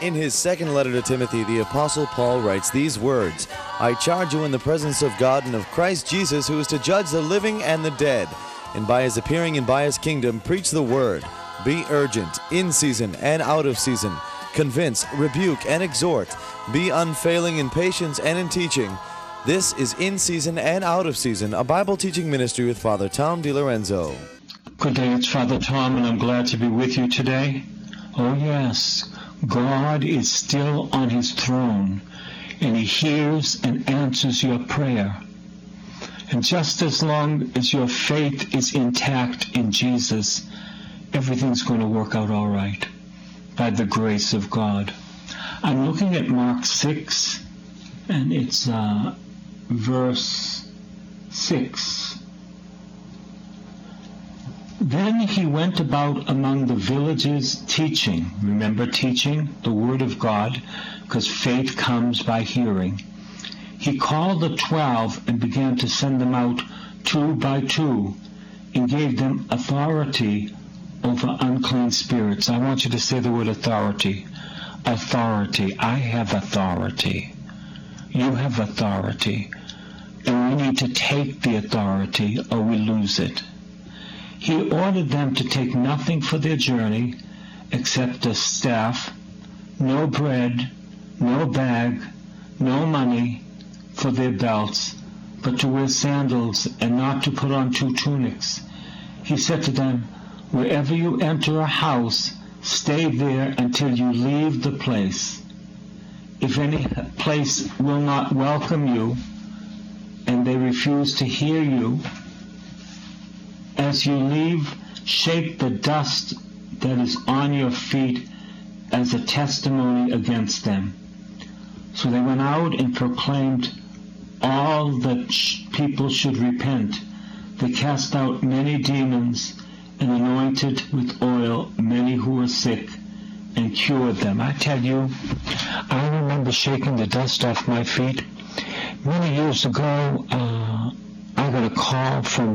In his second letter to Timothy, the Apostle Paul writes these words, I charge you in the presence of God and of Christ Jesus, who is to judge the living and the dead, and by his appearing and by his kingdom, preach the word. Be urgent, in season and out of season. Convince, rebuke, and exhort. Be unfailing in patience and in teaching. This is In Season and Out of Season, a Bible teaching ministry with Father Tom DiLorenzo. Good day, it's Father Tom, and I'm glad to be with you today. Oh yes, God is still on his throne, and he hears and answers your prayer. And just as long as your faith is intact in Jesus, everything's going to work out all right by the grace of God. I'm looking at Mark 6, and it's verse 6. Then he went about among the villages teaching. Remember, teaching the word of God, because faith comes by hearing. He called the 12 and began to send them out 2 by 2 and gave them authority over unclean spirits. I want you to say the word authority. Authority. I have authority. You have authority. And we need to take the authority or we lose it. He ordered them to take nothing for their journey except a staff, no bread, no bag, no money for their belts, but to wear sandals and not to put on 2 tunics. He said to them, wherever you enter a house, stay there until you leave the place. If any place will not welcome you, and they refuse to hear you, as you leave, shake the dust that is on your feet as a testimony against them. So they went out and proclaimed all that people should repent. They cast out many demons and anointed with oil many who were sick and cured them. I tell you, I remember shaking the dust off my feet. Many years ago, I got a call from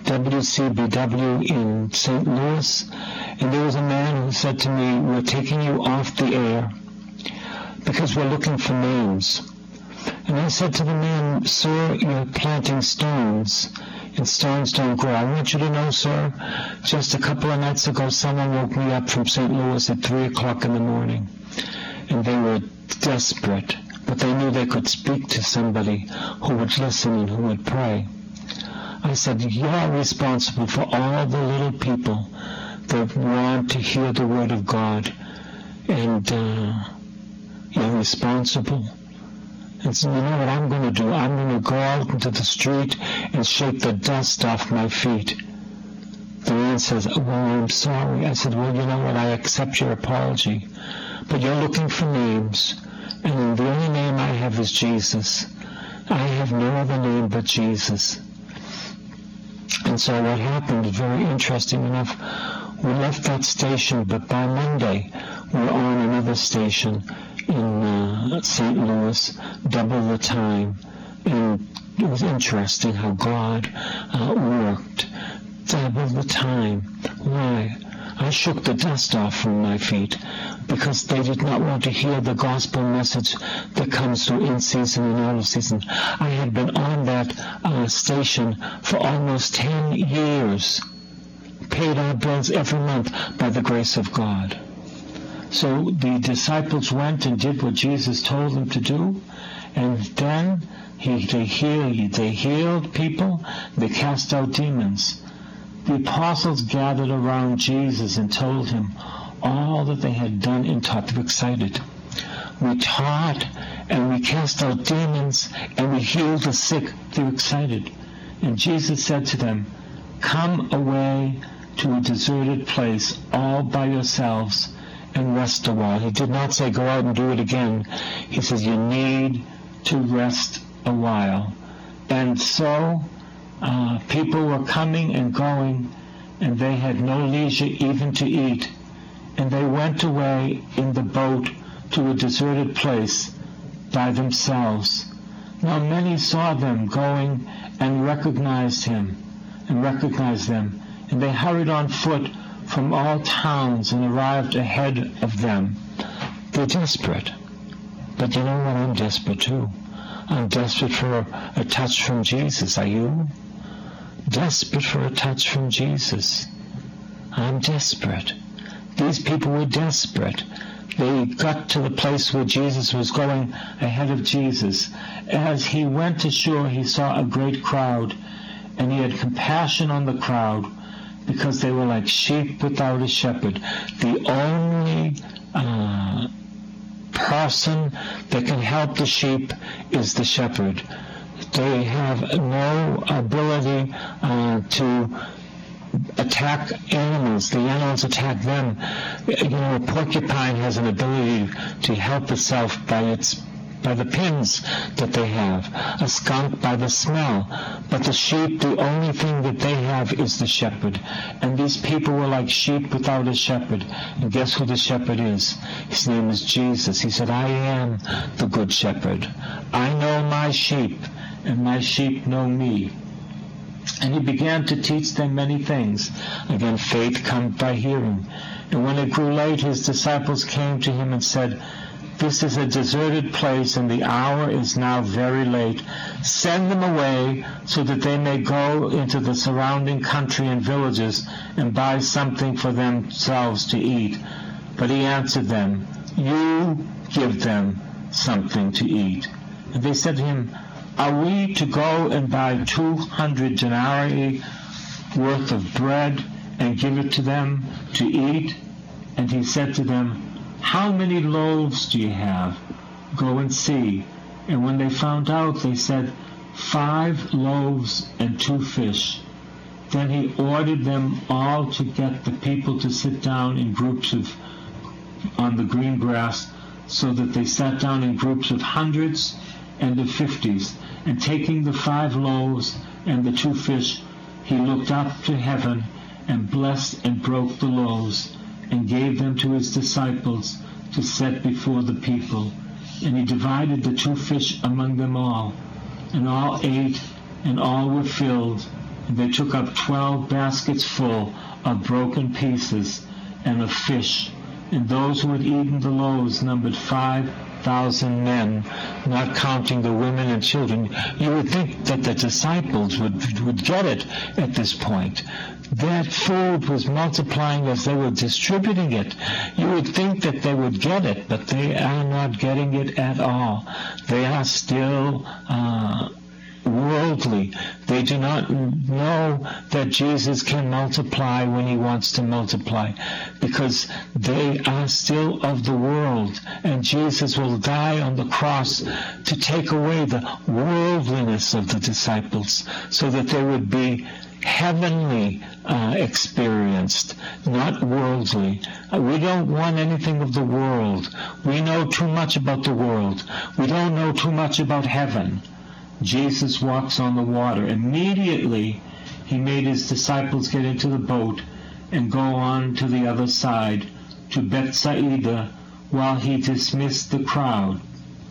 WCBW in St. Louis, and there was a man who said to me, we're taking you off the air because we're looking for names. And I said to the man, sir, you're planting stones, and stones don't grow. I want you to know, sir, just a couple of nights ago, someone woke me up from St. Louis at 3 o'clock in the morning, and they were desperate, but they knew they could speak to somebody who would listen and who would pray. I said, you're responsible for all the little people that want to hear the word of God, and you're responsible. And so you know what I'm going to do? I'm going to go out into the street and shake the dust off my feet. The man says, well, I'm sorry. I said, well, you know what? I accept your apology. But you're looking for names, and the only name I have is Jesus. I have no other name but Jesus. And so what happened, very interesting enough, we left that station, but by Monday, we're on another station in St. Louis, double the time. And it was interesting how God worked. Double the time. Why? I shook the dust off from my feet because they did not want to hear the gospel message that comes through in season and out of season. I had been on that station for almost 10 years, paid our bills every month by the grace of God. So the disciples went and did what Jesus told them to do, and then they healed people, they cast out demons. The apostles gathered around Jesus and told him all that they had done and taught. They were excited. We taught and we cast out demons and we healed the sick. They were excited. And Jesus said to them, come away to a deserted place all by yourselves and rest a while. He did not say go out and do it again. He says you need to rest a while. And so people were coming and going, and they had no leisure even to eat. And they went away in the boat to a deserted place by themselves. Now many saw them going and recognized them, and they hurried on foot from all towns and arrived ahead of them. They're desperate. But you know what? I'm desperate too. I'm desperate for a touch from Jesus. Are you? Desperate for a touch from Jesus. I'm desperate. These people were desperate. They got to the place where Jesus was going ahead of Jesus. As he went ashore, he saw a great crowd, and he had compassion on the crowd because they were like sheep without a shepherd. The only person that can help the sheep is the shepherd. They have no ability to attack animals. The animals attack them. A porcupine has an ability to help itself by the pins that they have. A skunk by the smell. But the sheep, the only thing that they have is the shepherd. And these people were like sheep without a shepherd. And guess who the shepherd is? His name is Jesus. He said, I am the good shepherd. I know my sheep, and my sheep know me. And he began to teach them many things. Again, faith comes by hearing. And when it grew late, his disciples came to him and said, this is a deserted place, and the hour is now very late. Send them away so that they may go into the surrounding country and villages and buy something for themselves to eat. But he answered them, you give them something to eat. And they said to him, are we to go and buy 200 denarii worth of bread and give it to them to eat? And he said to them, how many loaves do you have? Go and see. And when they found out, they said, 5 loaves and 2 fish. Then he ordered them all to get the people to sit down in groups on the green grass, so that they sat down in groups of hundreds and of 50s. And taking the 5 loaves and the 2 fish, he looked up to heaven and blessed and broke the loaves and gave them to his disciples to set before the people. And he divided the 2 fish among them all. And all ate, and all were filled. And they took up 12 baskets full of broken pieces and of fish. And those who had eaten the loaves numbered 5,000 men, not counting the women and children. You would think that the disciples would get it at this point. That food was multiplying as they were distributing it. You would think that they would get it, but they are not getting it at all. They are still worldly. They do not know that Jesus can multiply when he wants to multiply, because they are still of the world, and Jesus will die on the cross to take away the worldliness of the disciples so that they would be heavenly experienced, not worldly. We don't want anything of the world. We know too much about the world. We don't know too much about heaven. Jesus walks on the water. Immediately, he made his disciples get into the boat and go on to the other side, to Bethsaida, while he dismissed the crowd.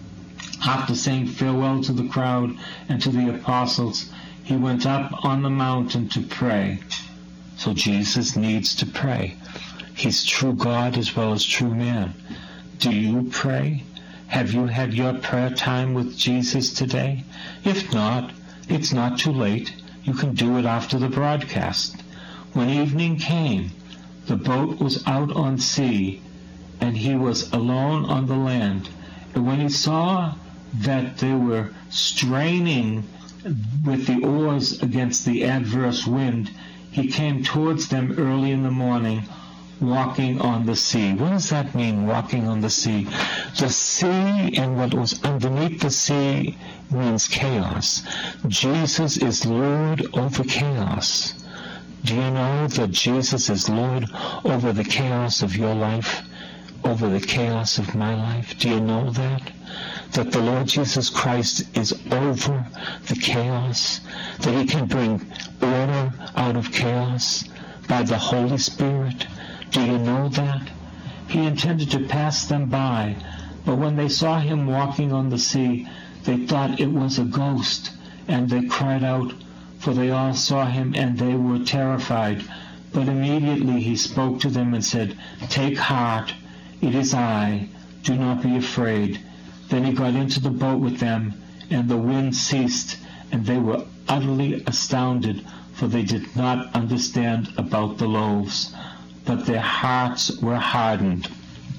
After saying farewell to the crowd and to the apostles, he went up on the mountain to pray. So Jesus needs to pray. He's true God as well as true man. Do you pray? Have you had your prayer time with Jesus today? If not, it's not too late. You can do it after the broadcast. When evening came, the boat was out on sea, and he was alone on the land. And when he saw that they were straining with the oars against the adverse wind, he came towards them early in the morning, walking on the sea. What does that mean, walking on the sea? The sea and what was underneath the sea means chaos. Jesus is Lord over chaos. Do you know that Jesus is Lord over the chaos of your life, over the chaos of my life? Do you know that? That the Lord Jesus Christ is over the chaos, that he can bring order out of chaos by the Holy Spirit. Do you know that? He intended to pass them by, but when they saw him walking on the sea, they thought it was a ghost, and they cried out, for they all saw him, and they were terrified. But immediately he spoke to them and said, "Take heart, it is I. Do not be afraid." Then he got into the boat with them, and the wind ceased, and they were utterly astounded, for they did not understand about the loaves, but their hearts were hardened.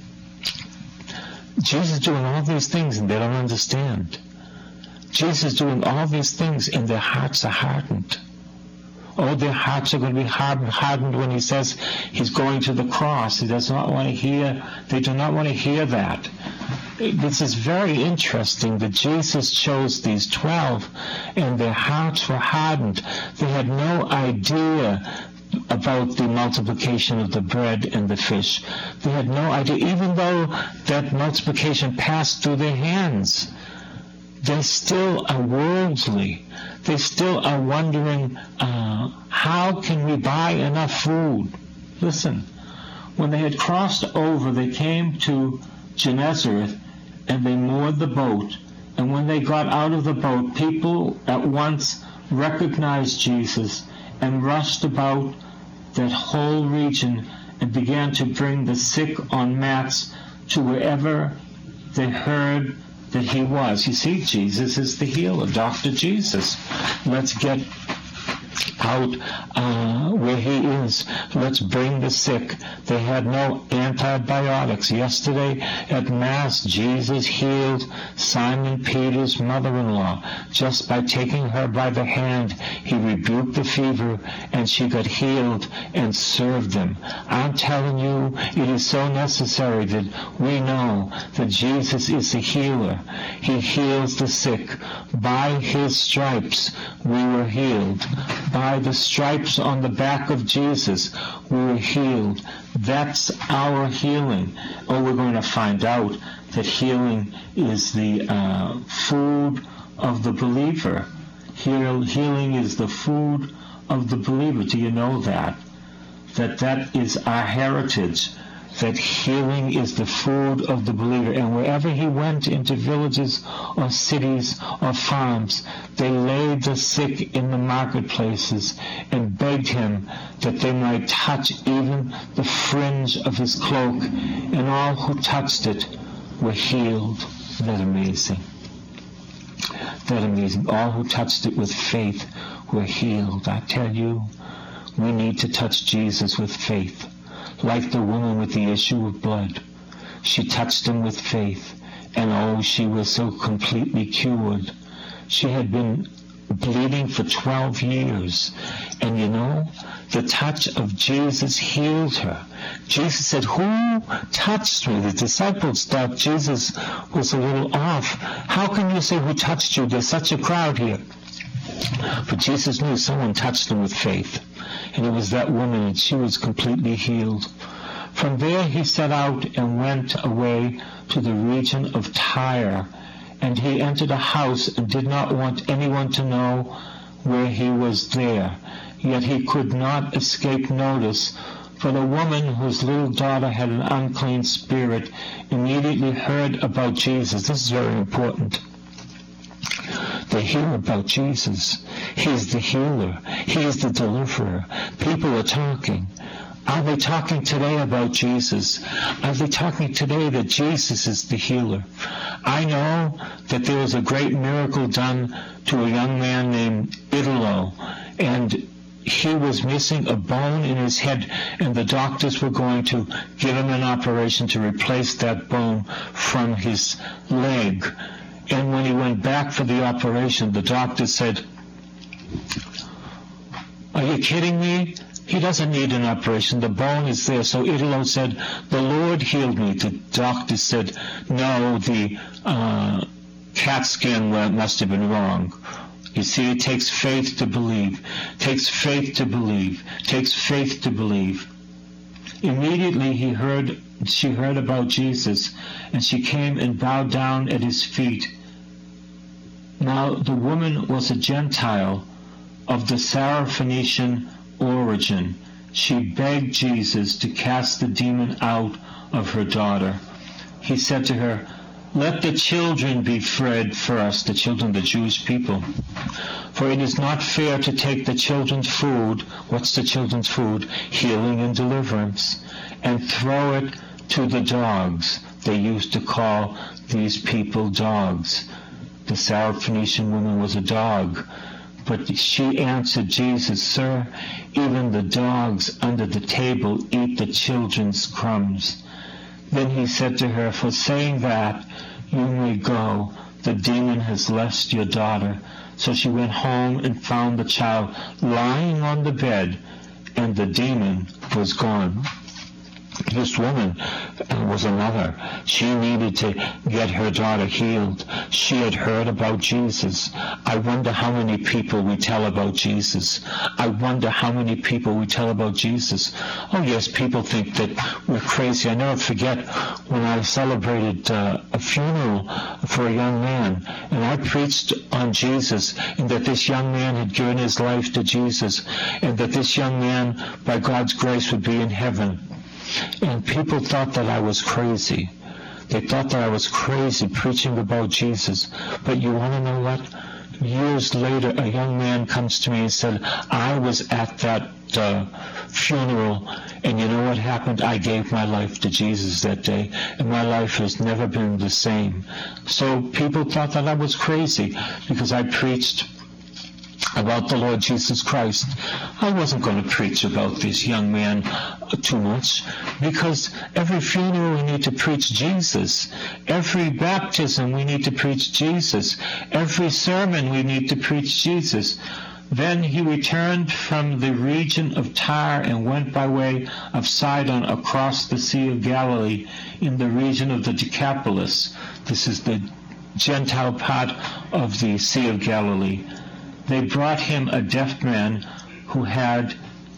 Jesus is doing all these things and they don't understand. Jesus is doing all these things and their hearts are hardened. Oh, their hearts are going to be hardened when he says he's going to the cross. They do not want to hear that. This is very interesting that Jesus chose these 12 and their hearts were hardened. They had no idea about the multiplication of the bread and the fish. They had no idea, even though that multiplication passed through their hands. They still are worldly. They still are wondering, how can we buy enough food? Listen, when they had crossed over, they came to Gennesaret, and they moored the boat. And when they got out of the boat, people at once recognized Jesus and rushed about that whole region and began to bring the sick on mats to wherever they heard that he was. You see, Jesus is the healer, Dr. Jesus. Let's get out where he is. Let's bring the sick. They had no antibiotics. Yesterday at Mass, Jesus healed Simon Peter's mother-in-law. Just by taking her by the hand, he rebuked the fever, and she got healed and served them. I'm telling you, it is so necessary that we know that Jesus is the healer. He heals the sick. By his stripes we were healed. By the stripes on the back of Jesus we were healed. That's our healing. Oh, we're going to find out that healing is the food of the believer. Healing is the food of the believer. Do you know that? That is our heritage. That healing is the food of the believer. And wherever he went, into villages or cities or farms, they laid the sick in the marketplaces and begged him that they might touch even the fringe of his cloak, and all who touched it were healed. Isn't that amazing? That amazing. All who touched it with faith were healed. I tell you, we need to touch Jesus with faith. Like the woman with the issue of blood. She touched him with faith, and oh, she was so completely cured. She had been bleeding for 12 years, and you know, the touch of Jesus healed her. Jesus said, "Who touched me?" The disciples thought Jesus was a little off. How can you say, "Who touched you?" There's such a crowd here. But Jesus knew someone touched him with faith. And it was that woman, and she was completely healed. From there he set out and went away to the region of Tyre. And he entered a house and did not want anyone to know where he was there. Yet he could not escape notice, for the woman whose little daughter had an unclean spirit immediately heard about Jesus. This is very important. They hear about Jesus. He is the healer. He is the deliverer. People are talking. Are they talking today about Jesus? Are they talking today that Jesus is the healer? I know that there was a great miracle done to a young man named Italo, and he was missing a bone in his head, and the doctors were going to give him an operation to replace that bone from his leg. And when he went back for the operation, the doctor said, "Are you kidding me? He doesn't need an operation. The bone is there." So Italo said, "The Lord healed me." The doctor said, "No, the CAT scan must have been wrong." You see, it takes faith to believe. It takes faith to believe. It takes faith to believe. Immediately she heard about Jesus, and she came and bowed down at his feet. Now the woman was a Gentile of the Syrophoenician origin. She begged Jesus to cast the demon out of her daughter. He said to her, "Let the children be fed first," the children, the Jewish people. "For it is not fair to take the children's food," what's the children's food? Healing and deliverance, "and throw it to the dogs." they used to call these people dogs. The Syrophoenician woman was a dog. But she answered Jesus, "Sir, even the dogs under the table eat the children's crumbs." Then he said to her, "For saying that, you may go. The demon has left your daughter." So she went home and found the child lying on the bed, and the demon was gone. This woman was another. She needed to get her daughter healed. She had heard about Jesus. I wonder how many people we tell about Jesus. I wonder how many people we tell about Jesus. Oh yes, people think that we're crazy. I never forget when I celebrated a funeral for a young man, and I preached on Jesus, and that this young man had given his life to Jesus, and that this young man, by God's grace, would be in heaven. And people thought that I was crazy. They thought that I was crazy preaching about Jesus. But you want to know what? Years later, a young man comes to me and said, "I was at that funeral, and you know what happened? I gave my life to Jesus that day, and my life has never been the same." So people thought that I was crazy because I preached about the Lord Jesus Christ. I wasn't going to preach about this young man too much, because every funeral we need to preach Jesus. Every baptism we need to preach Jesus. Every sermon we need to preach Jesus. Then he returned from the region of Tyre and went by way of Sidon across the Sea of Galilee in the region of the Decapolis. This is the Gentile part of the Sea of Galilee. They brought him a deaf man who had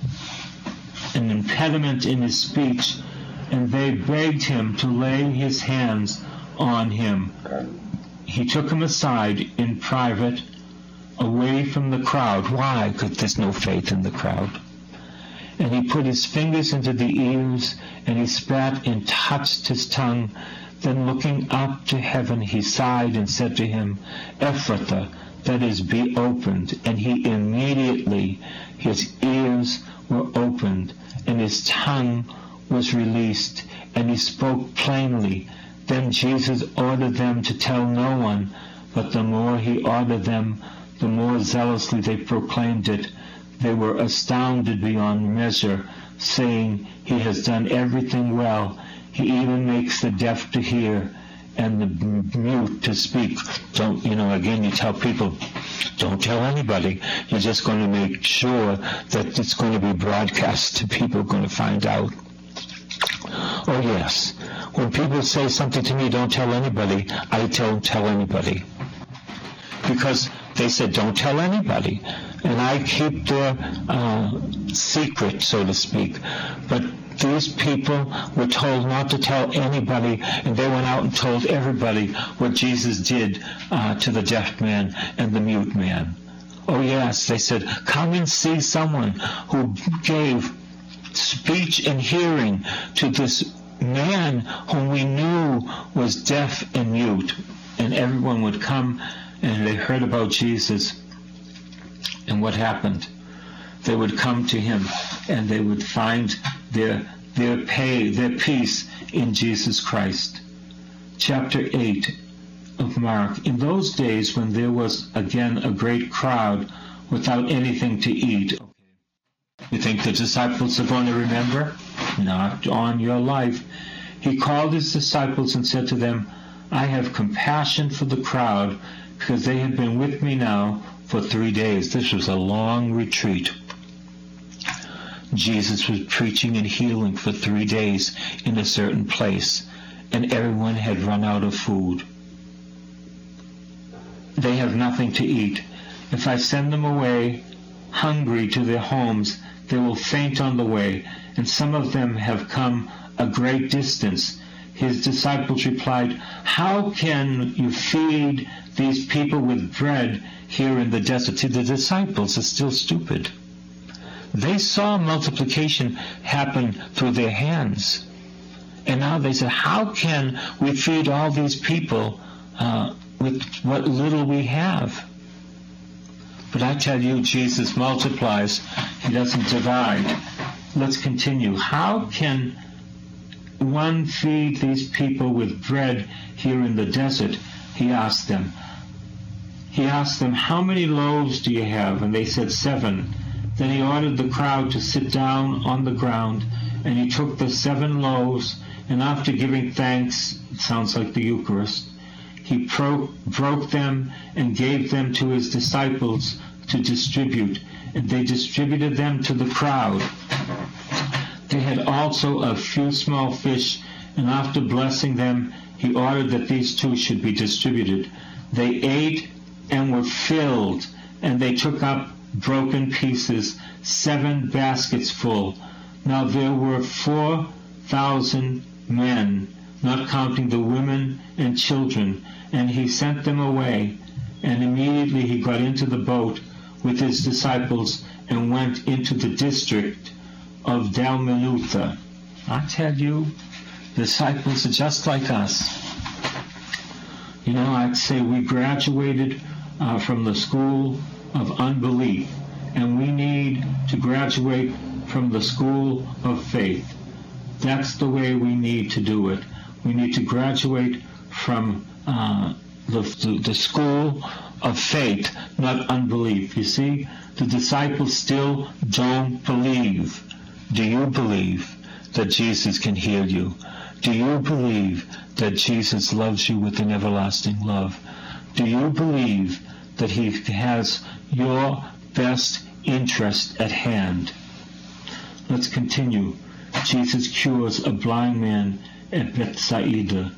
an impediment in his speech, and they begged him to lay his hands on him. He took him aside in private, away from the crowd. Why? Because there's no faith in the crowd. And he put his fingers into the ears, and he spat and touched his tongue. Then looking up to heaven, he sighed and said to him, "Ephphatha," that is, be opened. And he immediately, his ears were opened, and his tongue was released, and he spoke plainly. Then Jesus ordered them to tell no one, but the more he ordered them, the more zealously they proclaimed it. They were astounded beyond measure, saying, "He has done everything well. He even makes the deaf to hear and the mute to speak." Don't, again, you tell people, don't tell anybody. You're just going to make sure that it's going to be broadcast to people going to find out. Oh yes, when people say something to me, don't tell anybody, I don't tell anybody. Because they said, don't tell anybody. And I keep their secret, so to speak. But these people were told not to tell anybody, and they went out and told everybody what Jesus did to the deaf man and the mute man. Oh yes, they said, come and see someone who gave speech and hearing to this man whom we knew was deaf and mute. And everyone would come, and they heard about Jesus. And what happened? They would come to him, and they would find their peace in Jesus Christ. Chapter 8 of Mark. In those days when there was again a great crowd without anything to eat. You think the disciples are going to remember? Not on your life. He called his disciples and said to them, I have compassion for the crowd, because they have been with me now for 3 days. This was a long retreat. Jesus was preaching and healing for 3 days in a certain place, and everyone had run out of food. They have nothing to eat. If I send them away hungry to their homes, they will faint on the way, and some of them have come a great distance. His disciples replied, how can you feed these people with bread here in the desert? See, the disciples are still stupid. They saw multiplication happen through their hands. And now they said, how can we feed all these people with what little we have? But I tell you, Jesus multiplies. He doesn't divide. Let's continue. How can one feed these people with bread here in the desert? He asked them. How many loaves do you have? And they said 7. Then he ordered the crowd to sit down on the ground, and he took the 7 loaves, and after giving thanks, it sounds like the Eucharist, he broke them and gave them to his disciples to distribute, and they distributed them to the crowd. They had also a few small fish, and after blessing them, he ordered that these 2 should be distributed. They ate and were filled, and they took up broken pieces, 7 baskets full. Now there were 4,000 men, not counting the women and children, and he sent them away. And immediately he got into the boat with his disciples and went into the district of Dalmanutha. I tell you, disciples are just like us. You know, I'd say we graduated from the school of unbelief, and we need to graduate from the school of faith. That's the way we need to do it. We need to graduate from the school of faith, not unbelief. You see, the disciples still don't believe. Do you believe that Jesus can heal you? Do you believe that Jesus loves you with an everlasting love? Do you believe that he has your best interest at hand? Let's continue. Jesus cures a blind man at Bethsaida.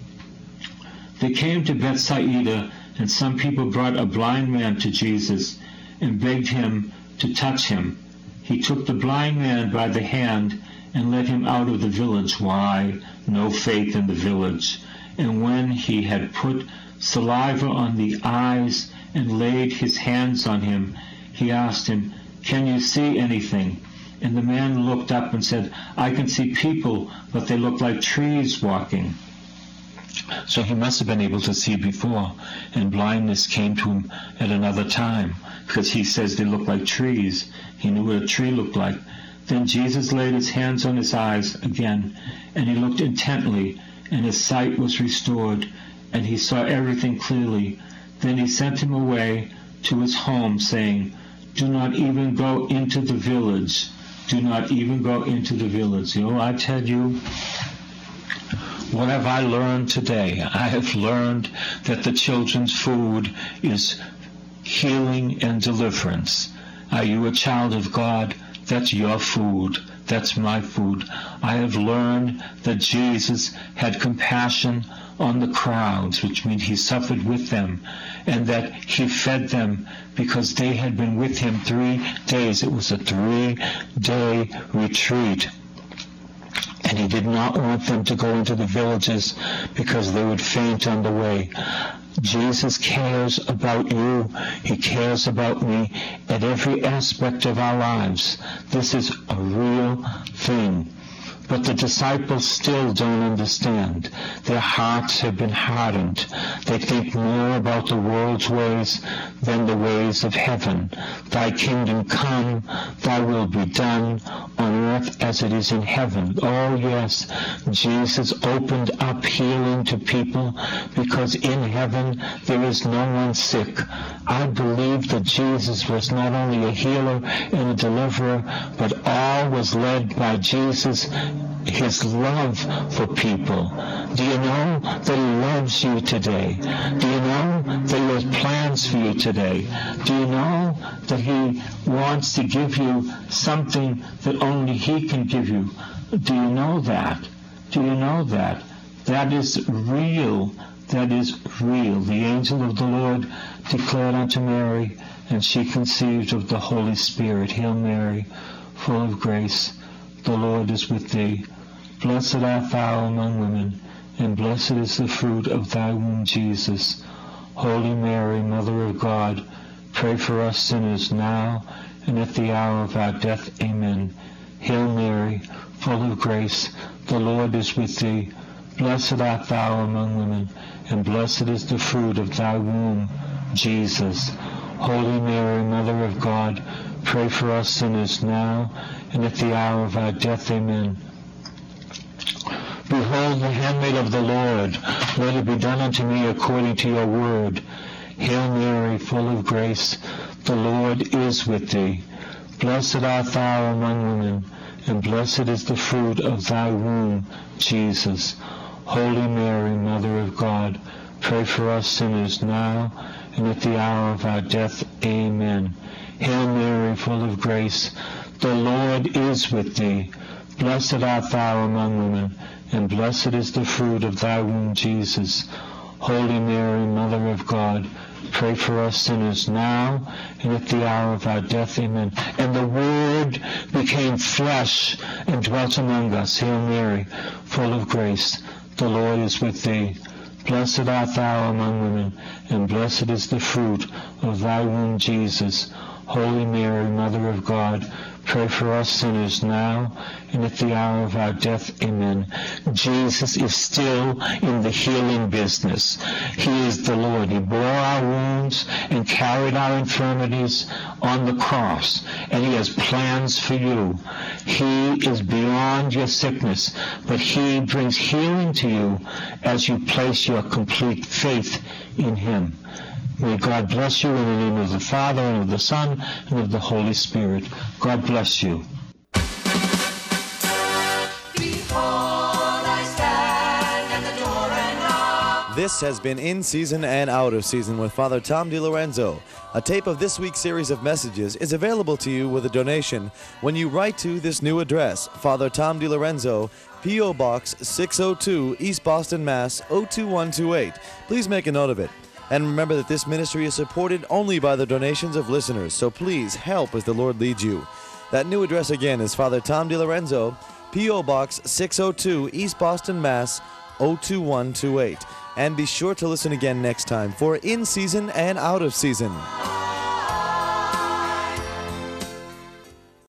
They came to Bethsaida, and some people brought a blind man to Jesus and begged him to touch him. He took the blind man by the hand and led him out of the village. Why? No faith in the village. And when he had put saliva on the eyes and laid his hands on him, he asked him, "Can you see anything?" And the man looked up and said, "I can see people, but they look like trees walking." So he must have been able to see before, and blindness came to him at another time, because he says they look like trees. He knew what a tree looked like. Then Jesus laid his hands on his eyes again, and he looked intently, and his sight was restored, and he saw everything clearly. Then he sent him away to his home, saying, "Do not even go into the village. Do not even go into the village." You know, I tell you, what have I learned today? I have learned that the children's food is healing and deliverance. Are you a child of God? That's your food. That's my food. I have learned that Jesus had compassion on the crowds, which means he suffered with them, and that he fed them because they had been with him 3 days. It was a 3-day retreat. And he did not want them to go into the villages because they would faint on the way. Jesus cares about you. He cares about me at every aspect of our lives. This is a real thing. But the disciples still don't understand. Their hearts have been hardened. They think more about the world's ways than the ways of heaven. Thy kingdom come, thy will be done on earth as it is in heaven. Oh yes, Jesus opened up healing to people because in heaven there is no one sick. I believe that Jesus was not only a healer and a deliverer, but all was led by Jesus, his love for people. Do you know that he loves you today? Do you know that he has plans for you today? Do you know that he wants to give you something that only he can give you? Do you know that? Do you know that? That is real. That is real. The angel of the Lord declared unto Mary, and she conceived of the Holy Spirit. Hail Mary, full of grace, the Lord is with thee. Blessed art thou among women, and blessed is the fruit of thy womb, Jesus. Holy Mary, Mother of God, pray for us sinners now and at the hour of our death. Amen. Hail Mary, full of grace, the Lord is with thee. Blessed art thou among women, and blessed is the fruit of thy womb, Jesus. Holy Mary, Mother of God, pray for us sinners now and at the hour of our death. Amen. Behold the handmaid of the Lord. Let it be done unto me according to your word. Hail Mary, full of grace, the Lord is with thee. Blessed art thou among women, and blessed is the fruit of thy womb, Jesus. Holy Mary, Mother of God, pray for us sinners now and at the hour of our death. Amen. Hail Mary, full of grace, the Lord is with thee. Blessed art thou among women, and blessed is the fruit of thy womb, Jesus. Holy Mary, Mother of God, pray for us sinners now and at the hour of our death. Amen. And the Word became flesh and dwelt among us. Hail Mary, full of grace, the Lord is with thee. Blessed art thou among women, and blessed is the fruit of thy womb, Jesus. Holy Mary, Mother of God, pray for us sinners now and at the hour of our death. Amen. Jesus is still in the healing business. He is the Lord. He bore our wounds and carried our infirmities on the cross. And he has plans for you. He is beyond your sickness, but he brings healing to you as you place your complete faith in him. May God bless you in the name of the Father, and of the Son, and of the Holy Spirit. God bless you. This has been In Season and Out of Season with Father Tom DiLorenzo. A tape of this week's series of messages is available to you with a donation when you write to this new address, Father Tom DiLorenzo, P.O. Box 602, East Boston, Mass. 02128. Please make a note of it. And remember that this ministry is supported only by the donations of listeners, so please help as the Lord leads you. That new address again is Father Tom DiLorenzo, P.O. Box 602, East Boston, Mass. 02128. And be sure to listen again next time for In Season and Out of Season.